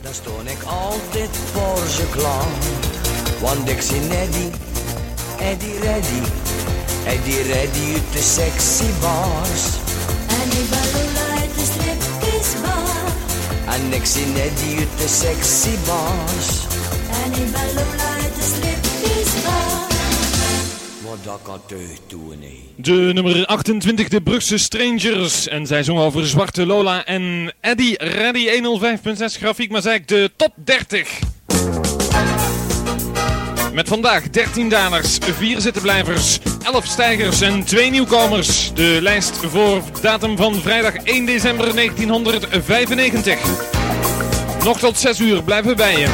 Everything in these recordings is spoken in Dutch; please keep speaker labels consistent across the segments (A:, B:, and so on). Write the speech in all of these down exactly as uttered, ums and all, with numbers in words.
A: Dan stond ik altijd voor ze klaar. Want ik zie Eddie, Eddie ready, Eddie ready uit de sexy bars.
B: En die balloon uit de stripteasebar.
A: En ik zie Eddie uit de sexy bars.
B: En die balloon uit de stripteasebar.
A: Maar dat kan teug doen, nee.
C: De nummer achtentwintig, de Brugse Strangers. En zij zongen over Zwarte Lola en Eddie Ready honderdvijf punt zes grafiek, maar zei ik de top dertig. Met vandaag dertien dalers, vier zittenblijvers, elf stijgers en twee nieuwkomers. De lijst voor datum van vrijdag één december negentienhonderdvijfennegentig. Nog tot zes uur blijven we bij je.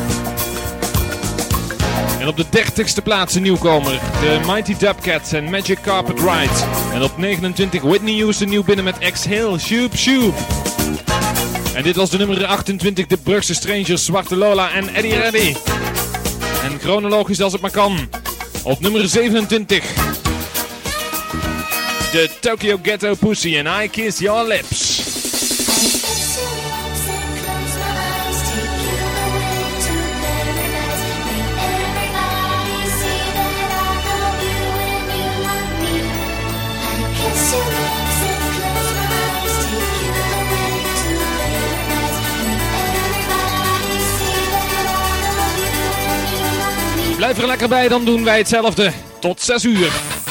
C: En op de dertigste plaats een nieuwkomer, de Mighty Dubcats en Magic Carpet Ride. En op negenentwintig Whitney Houston nieuw binnen met Exhale, Shoop Shoop. En dit was de nummer achtentwintig, de Brugse Strangers, Zwarte Lola en Eddie Ready. En chronologisch als het maar kan, op nummer zevenentwintig, de Tokyo Ghetto Pussy en I Kiss Your Lips. Blijf er lekker bij, dan doen wij hetzelfde. Tot zes uur.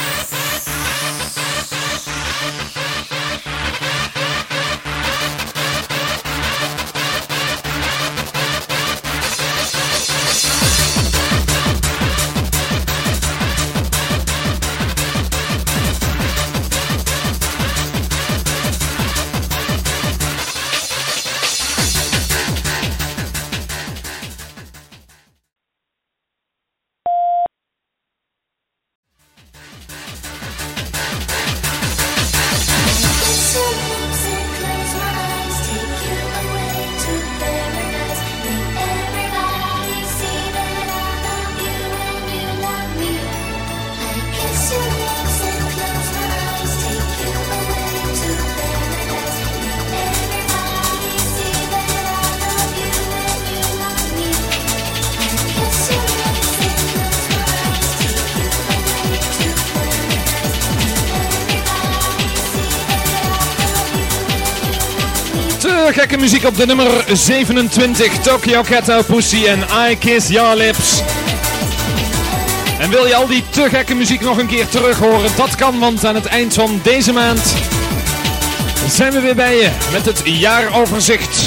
C: Gekke muziek op de nummer zevenentwintig, Tokyo Ghetto Pussy en I Kiss Your Lips. En wil je al die te gekke muziek nog een keer terug horen? Dat kan, want aan het eind van deze maand zijn we weer bij je met het jaaroverzicht.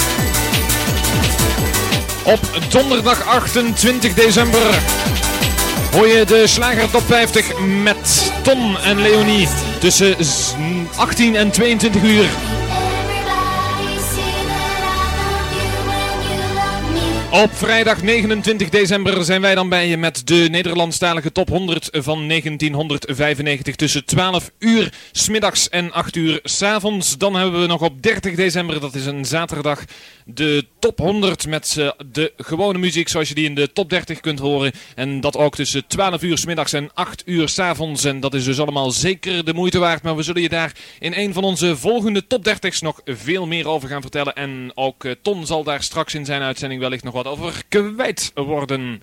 C: Op donderdag achtentwintig december hoor je de Slager Top vijftig met Ton en Leonie tussen achttien en tweeëntwintig uur. Op vrijdag negenentwintig december zijn wij dan bij je met de Nederlandstalige top honderd van negentienhonderdvijfennegentig tussen twaalf uur 's middags en acht uur 's avonds. Dan hebben we nog op dertig december, dat is een zaterdag, de top honderd met uh, de gewone muziek zoals je die in de top dertig kunt horen. En dat ook tussen twaalf uur 's middags en acht uur 's avonds. En dat is dus allemaal zeker de moeite waard. Maar we zullen je daar in een van onze volgende top dertig's nog veel meer over gaan vertellen. En ook uh, Ton zal daar straks in zijn uitzending wellicht nog wat over kwijt worden.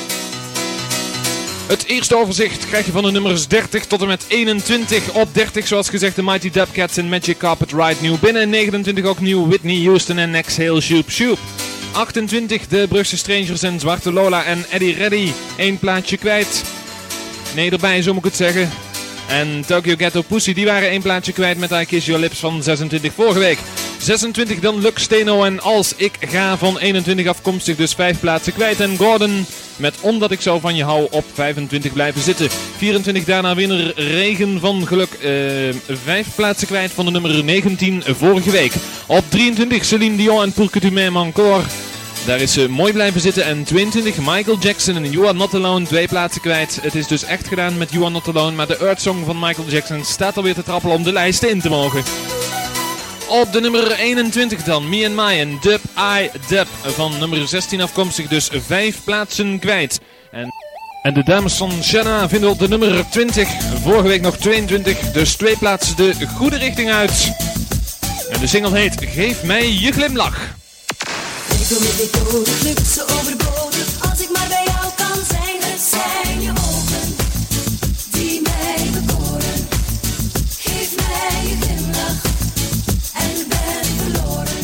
C: Het eerste overzicht krijg je van de nummers dertig tot en met eenentwintig. Op dertig zoals gezegd de Mighty Dubcats en Magic Carpet Ride nieuw binnen. negenentwintig ook nieuw Whitney Houston en Exhale Shoop Shoop. achtentwintig de Brugse Strangers en Zwarte Lola en Eddie Ready. Eén plaatje kwijt. Nee erbij zo moet ik het zeggen. En Tokyo Ghetto Pussy, die waren één plaatje kwijt met I Kiss Your Lips van zesentwintig vorige week. zesentwintig dan Lux Steno en Als Ik Ga van eenentwintig afkomstig, dus vijf plaatsen kwijt. En Gordon met Omdat Ik Zo Van Je Hou op vijfentwintig blijven zitten. vierentwintig daarna winnaar Regen van Geluk, uh, vijf plaatsen kwijt van de nummer negentien vorige week. Op drieëntwintig Céline Dion en Pour Que Tu M'aimes Encore. Daar is ze mooi blijven zitten. En tweeëntwintig Michael Jackson en You Are Not Alone, twee plaatsen kwijt. Het is dus echt gedaan met You Are Not Alone, maar de Earth Song van Michael Jackson staat alweer te trappelen om de lijst in te mogen. Op de nummer eenentwintig dan, Me and My en Dub I Dub van nummer zestien afkomstig, dus vijf plaatsen kwijt. En, en de dames van Shanna vinden op de nummer twintig, vorige week nog tweeëntwintig, dus twee plaatsen de goede richting uit. En de single heet Geef Mij Je Glimlach.
B: lijkt om het niet nodig, lukt zo overbodig. Als ik maar bij jou kan zijn, het zijn je ogen die mij bekoren. Geef mij je glimlach en ik ben verloren.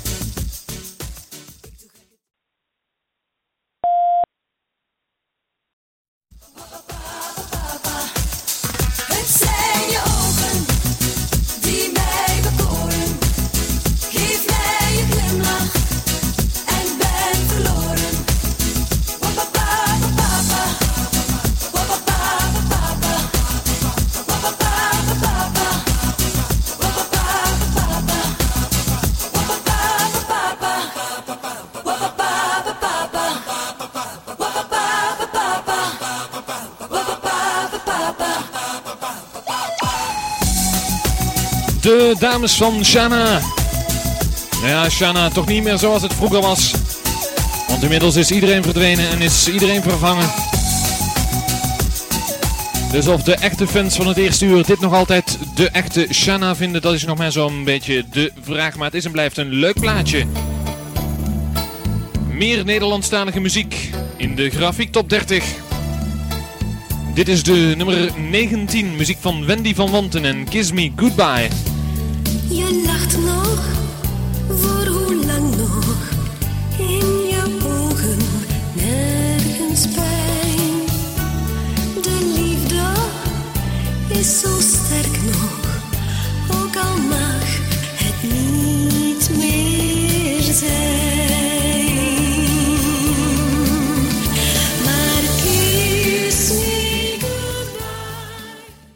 B: Het zijn je ogen die mij bekoren. Geef mij je glimlach en ik ben verloren.
C: De dames van Shanna. Nou ja, Shanna toch niet meer zoals het vroeger was. Want inmiddels is iedereen verdwenen en is iedereen vervangen. Dus of de echte fans van het eerste uur dit nog altijd de echte Shanna vinden, dat is nog maar zo'n beetje de vraag. Maar het is en blijft een leuk plaatje. Meer Nederlandstalige muziek in de Grafiek Top dertig. Dit is de nummer negentien, muziek van Wendy van Wanten en Kiss Me Goodbye.
B: Je lacht nog, voor hoe lang nog? In je ogen nergens pijn. De liefde is zo sterk nog, ook al mag het niet meer zijn. Maar kiss me goodbye.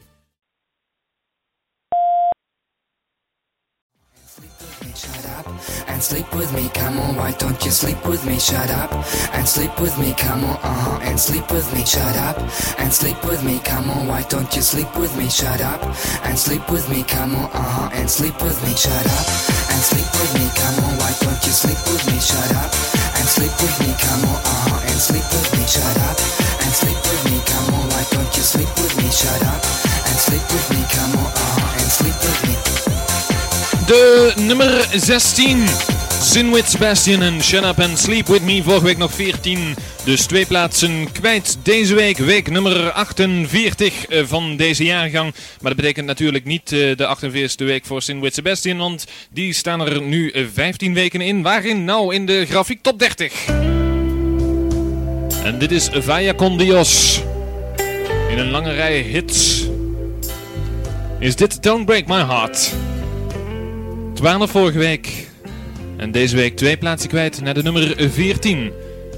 D: Shut up and sleep with me, come on, why don't you sleep with me? Shut up and sleep with me, come on, uh-huh, and sleep with me. Shut up and sleep with me, come on, why don't you sleep with me? Shut up and sleep with me, come on, uh-huh, and sleep with me. Shut up and sleep with me, come on, why don't you sleep with me? Shut up and sleep with me, come on, uh-huh, and sleep with me. Shut up and sleep with me, come on, why don't you sleep with me? Shut up and sleep with me, come on, uh-huh, and sleep with me.
C: De nummer zestien. Sinwit Sebastian en Shut Up and Sleep With Me. Vorige week nog veertien. Dus twee plaatsen kwijt deze week. Week nummer achtenveertig van deze jaargang. Maar dat betekent natuurlijk niet de achtenveertigste week voor Sinwit Sebastian. Want die staan er nu vijftien weken in. Waarin? Nou, in de Grafiek Top dertig. En dit is Vaya con Dios. In een lange rij hits. Is dit Don't Break My Heart. Het waren er vorige week. En deze week twee plaatsen kwijt naar de nummer veertien.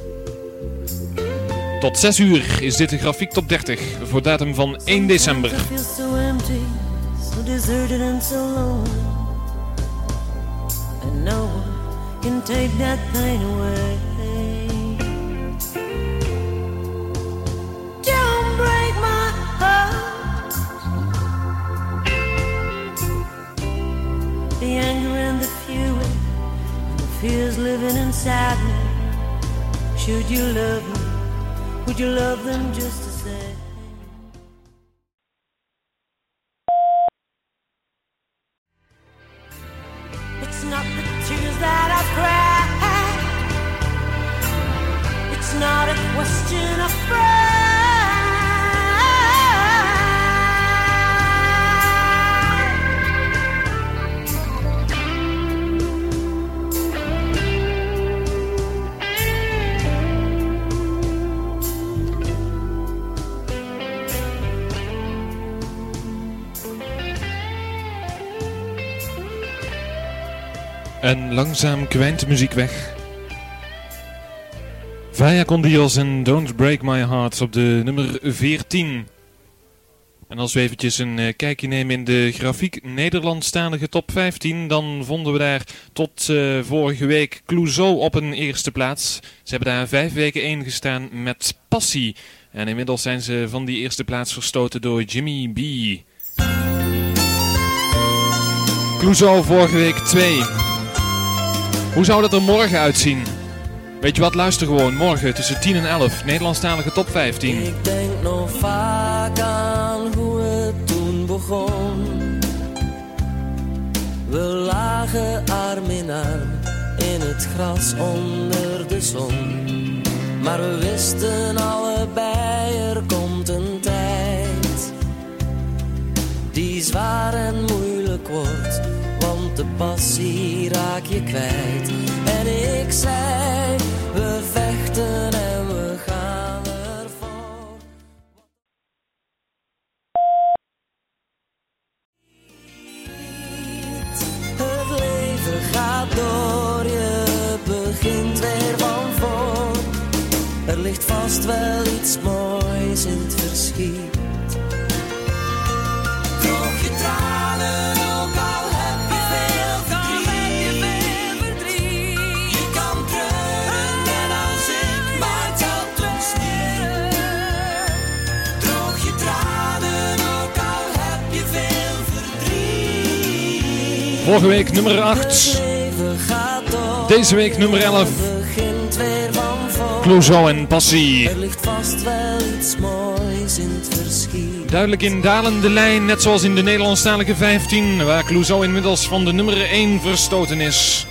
C: Tot zes uur is dit de Grafiek Top dertig voor datum van één december.
E: I feel so empty, so deserted and so lonely. And no one can take that pain away. Don't break my heart. The anger and the fury, and the fears living inside me. Should you love me, would you love them just the same? It's not the tears that I've cried. It's not a question of pride.
C: En langzaam kwijnt de muziek weg. Vaya con Dios en Don't Break My Heart op de nummer veertien. En als we eventjes een uh, kijkje nemen in de Grafiek Nederlandstalige top vijftien... dan vonden we daar tot uh, vorige week Clouseau op een eerste plaats. Ze hebben daar vijf weken in gestaan met Passie. En inmiddels zijn ze van die eerste plaats verstoten door Jimmy B. Clouseau vorige week twee. Hoe zou dat er morgen uitzien? Weet je wat, luister gewoon. Morgen tussen tien en elf. Nederlandstalige top vijftien.
F: Ik denk nog vaak aan hoe het toen begon. We lagen arm in arm in het het gras onder de zon. Maar we wisten allebei, er komt een tijd die zwaar en moeilijk wordt, want de passie raak je kwijt. En ik zei, we vechten en we gaan ervoor. Het leven gaat door, je begint weer van voor. Er ligt vast wel iets moois in het verschiet. Droog je tranen, ook al heb je veel verdriet. Je kan treuren net als ik, maar het helpt ons niet. Droog je tranen, ook al heb je veel verdriet.
C: Vorige week nummer acht. Deze week nummer elf. Clouseau en Passie.
F: Er ligt vast wel iets moois in het verschiet.
C: Duidelijk in dalende lijn, net zoals in de Nederlandstalige vijftien, waar Clouseau inmiddels van de nummer één verstoten is.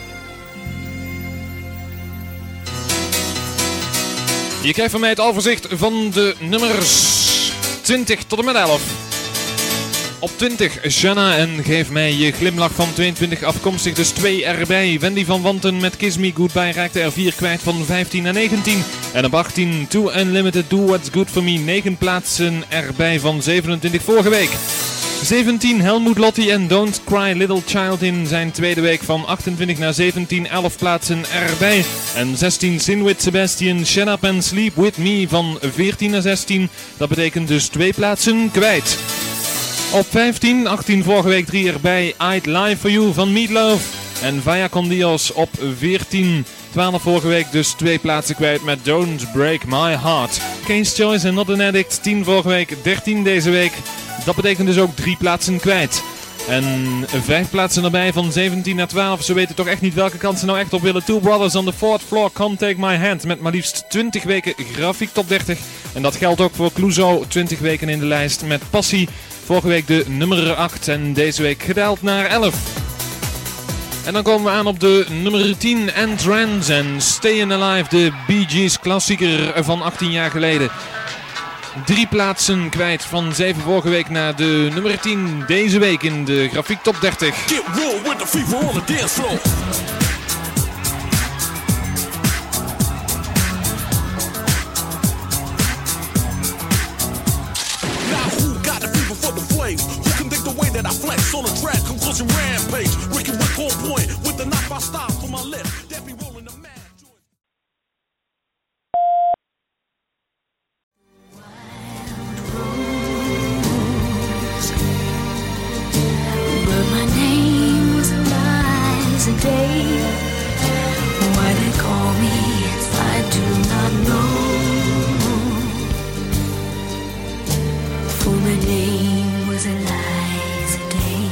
C: Je krijgt van mij het overzicht van de nummers twintig tot en met elf. Op twintig, Shanna en Geef mij je glimlach van tweeëntwintig afkomstig, dus twee erbij. Wendy van Wanten met Kiss Me Goodbye raakte er vier kwijt van vijftien naar negentien. En op achttien, Too Unlimited, Do What's Good For Me, negen plaatsen erbij van zevenentwintig vorige week. zeventien, Helmut Lotti en Don't Cry Little Child in zijn tweede week van achtentwintig naar zeventien, elf plaatsen erbij. En zestien, Sin With Sebastian, Shut Up and Sleep With Me van veertien naar zestien, dat betekent dus twee plaatsen kwijt. Op vijftien, achttien vorige week drie erbij, I'd Lie For You van Meatloaf. En Vaya Con Dios op veertien, twaalf vorige week dus twee plaatsen kwijt met Don't Break My Heart. Kane's Choice en Not An Addict, tien vorige week, dertien deze week. Dat betekent dus ook drie plaatsen kwijt. En vijf plaatsen erbij van zeventien naar twaalf. Ze weten toch echt niet welke kant ze nou echt op willen. Two Brothers on the Fourth Floor, Come Take My Hand. Met maar liefst twintig weken grafiek top dertig. En dat geldt ook voor Clouseau, twintig weken in de lijst met Passie. Vorige week de nummer acht en deze week gedaald naar elf. En dan komen we aan op de nummer tien, Entrance en Stayin' Alive, de Bee Gees klassieker van achttien jaar geleden. Drie plaatsen kwijt van zeven vorige week naar de nummer tien deze week in de grafiek top dertig.
G: Get real with the fever on the dance floor. You can dig the way that I flex on a track, conclusion rampage. Wicked Wick on point with the knife I stop for my lip. That be rolling the mad joint.
B: But my name was Eliza Day. Why they call me, I do not know. For my name was Eliza Day.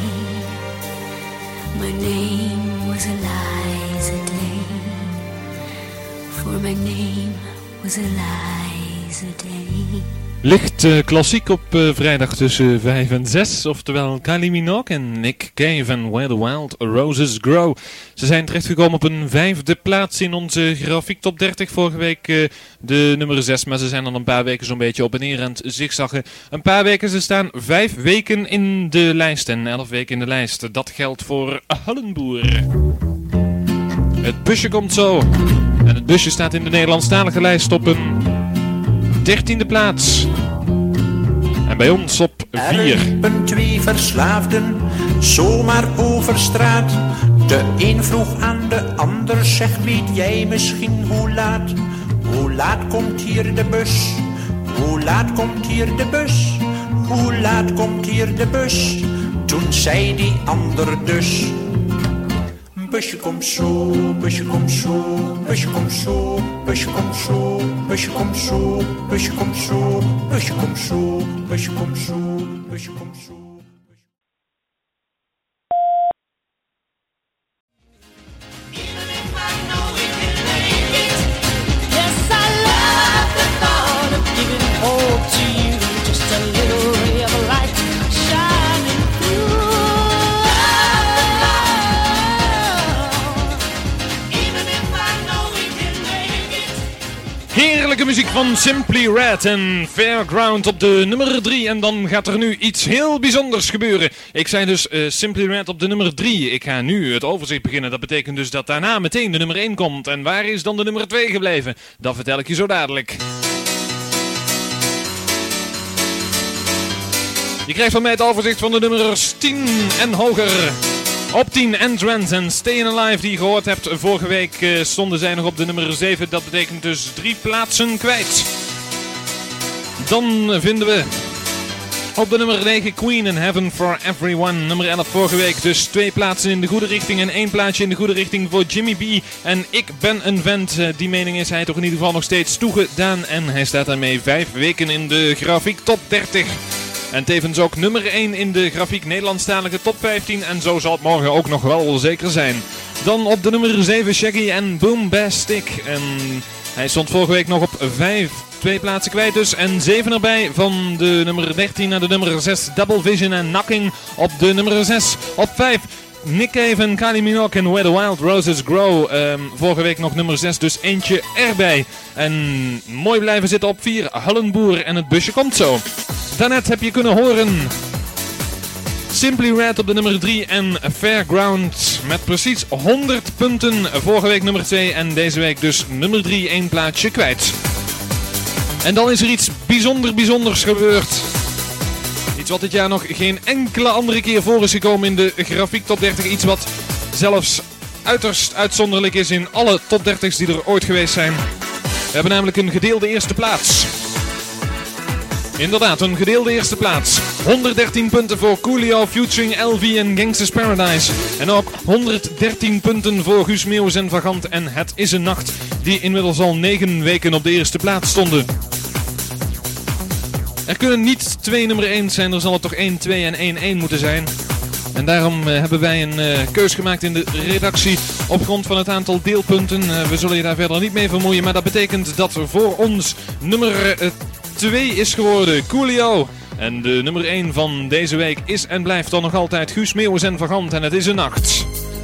B: My name was Eliza Day. For my name was Eliza Day.
C: Licht uh, klassiek op uh, vrijdag tussen vijf en zes, oftewel Kylie Minogue en Nick Cave en Where the Wild Roses Grow. Ze zijn terechtgekomen op een vijfde plaats in onze grafiek top dertig. Vorige week uh, de nummer zes, maar ze zijn dan een paar weken zo'n beetje op en neer aan het zigzaggen. Een paar weken, ze staan vijf weken in de lijst en elf weken in de lijst. Dat geldt voor Hallenboer. Het busje komt zo. En het busje staat in de Nederlandstalige lijst op een dertiende plaats. En bij ons op vier.
H: Er liepen twee verslaafden zomaar over straat. De een vroeg aan de ander, zeg, weet jij misschien hoe laat? Hoe laat komt hier de bus? Hoe laat komt hier de bus? Hoe laat komt hier de bus? Toen zei die ander dus: busje komt zo, busje komt zo, busje komt zo, busje komt zo, busje komt zo, busje komt zo, busje komt zo, busje komt zo, busje komt zo.
B: Even if
C: Heerlijke muziek van Simply Red en Fairground op de nummer drie. En dan gaat er nu iets heel bijzonders gebeuren. Ik zei dus uh, Simply Red op de nummer drie. Ik ga nu het overzicht beginnen. Dat betekent dus dat daarna meteen de nummer één komt. En waar is dan de nummer twee gebleven? Dat vertel ik je zo dadelijk. Je krijgt van mij het overzicht van de nummers tien en hoger. Op tien, Entrance en Stayin' Alive, die je gehoord hebt. Vorige week uh, stonden zij nog op de nummer zeven. Dat betekent dus drie plaatsen kwijt. Dan vinden we op de nummer negen Queen in Heaven for Everyone. Nummer elf vorige week. Dus twee plaatsen in de goede richting en één plaatsje in de goede richting voor Jimmy B. En ik ben een vent. Uh, die mening is hij toch in ieder geval nog steeds toegedaan. En hij staat daarmee vijf weken in de grafiek top dertig. En tevens ook nummer één in de grafiek Nederlandstalige top vijftien. En zo zal het morgen ook nog wel zeker zijn. Dan op de nummer zeven Shaggy en Boombastic. En hij stond vorige week nog op vijf. Twee plaatsen kwijt dus. En zeven erbij van de nummer dertien naar de nummer zes. Double Vision en Knocking op de nummer zes. Op vijf Nick Cave en Kylie Minogue en Where the Wild Roses Grow. Um, vorige week nog nummer zes, dus eentje erbij. En mooi blijven zitten op vier. Hullenboer en het busje komt zo. Daarnet heb je kunnen horen Simply Red op de nummer drie en Fairground met precies honderd punten. Vorige week nummer twee en deze week dus nummer drie, één plaatsje kwijt. En dan is er iets bijzonder bijzonders gebeurd. Iets wat dit jaar nog geen enkele andere keer voor is gekomen in de grafiek top dertig. Iets wat zelfs uiterst uitzonderlijk is in alle top dertig's die er ooit geweest zijn. We hebben namelijk een gedeelde eerste plaats. Inderdaad, een gedeelde eerste plaats. honderddertien punten voor Coolio featuring L V en Gangsta's Paradise. En ook honderddertien punten voor Guus Meeuwis en Vagant en Het is een Nacht. Die inmiddels al negen weken op de eerste plaats stonden. Er kunnen niet twee nummer één zijn, er zal er toch één twee en één één moeten zijn. En daarom uh, hebben wij een uh, keus gemaakt in de redactie op grond van het aantal deelpunten. Uh, we zullen je daar verder niet mee vermoeien, maar dat betekent dat voor ons nummer uh, twee is geworden Coolio. En de nummer één van deze week is en blijft dan nog altijd Guus Meeuwis en Vagant en Het is een Nacht.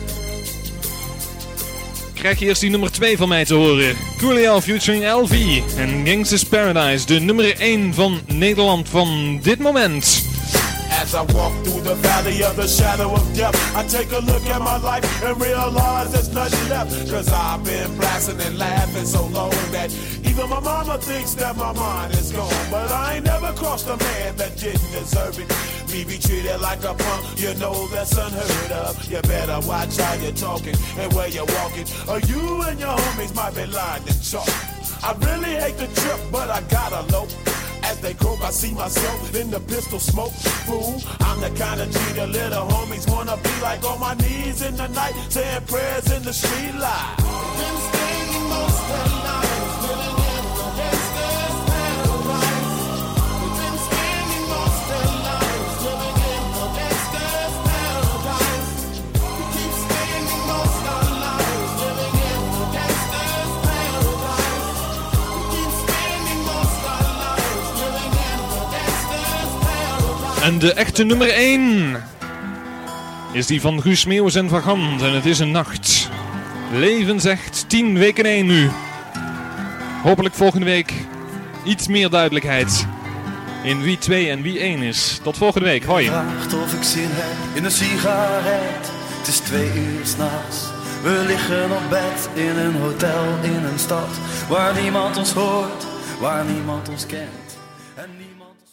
C: Krijg je eerst die nummer twee van mij te horen. Coolio featuring L V en Gangsta's Paradise, de nummer één van Nederland van dit moment.
I: As I walk through the valley of the shadow of death, I take a look at my life and realize there's nothing left. Cause I've been blasting and laughing so long that even my mama thinks that my mind is gone. But I ain't never crossed a man that didn't deserve it. Me be treated like a punk, you know that's unheard of. You better watch how you're talking and where you're walking, or you and your homies might be lying in chalk. I really hate the trip, but I gotta low. As they croak, I see myself in the pistol smoke. Fool, I'm the kind of G the little homies wanna be like, on my knees in the night, saying prayers in the street light. Been staying most of the night, living in the gangster's paradise. We've been spending most of the night, living in the gangster's paradise. We keep spending most of the night, living in the gangster's paradise. We keep spending most of the night.
C: En de echte nummer één is die van Guus Meeuwis en Vagant en Het is een Nacht. Leven zegt tien weken één nu. Hopelijk volgende week iets meer duidelijkheid in wie twee en wie één is. Tot volgende week, hoi.
J: Vraagt of ik zin heb in een sigaret. Het is twee uur 's nachts. We liggen op bed in een hotel in een stad waar niemand ons hoort, waar niemand ons kent en niemand